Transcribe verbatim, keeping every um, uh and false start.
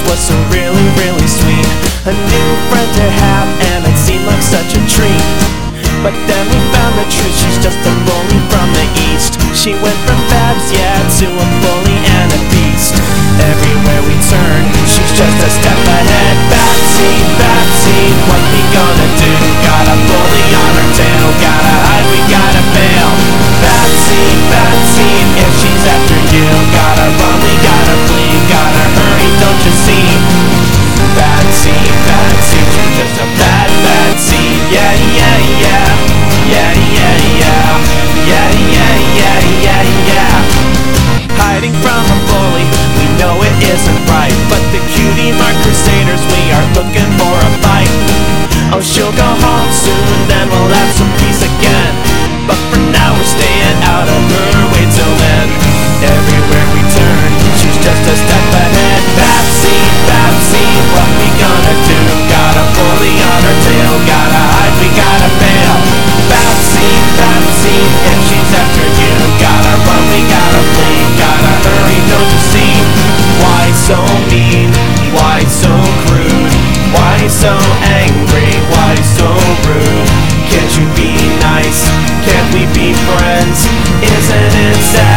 was so really, really sweet. A new friend to have, and it seemed like such a treat. But then we found the truth, she's just a bully from the east. She went from Babs, yeah, to a bully and a beast. Everywhere we turn, she's just a step ahead. Babsy, Babsy, what we gonna do? Got a bully on her tail, gotta hide, we gotta bail. Babsy, Babsy, if she's after you, gotta run, we gotta flee, gotta hurry, don't you see? Babsy, Babsy, she's just a bad Babsy, yeah, yeah, yeah, yeah, yeah, yeah, yeah, yeah, yeah, yeah, yeah. Hiding from a bully, we know it isn't right, but the cutie mark crusaders, we are looking for a fight. Oh, she'll go home soon, then we'll have some peace again, but for now we're staying out of her way till then. Everywhere we turn, she's just a step ahead. Babsy, Babsy, what we gonna do? Got a bully on her tail, gotta hide, we gotta bail. Babsy, Babsy, if she's after you, gotta run, we gotta flee, gotta hurry, don't you see? Why so mean? Why so crude? Why so angry? Why so rude? Can't you be nice? Can't we be friends? Isn't it sad?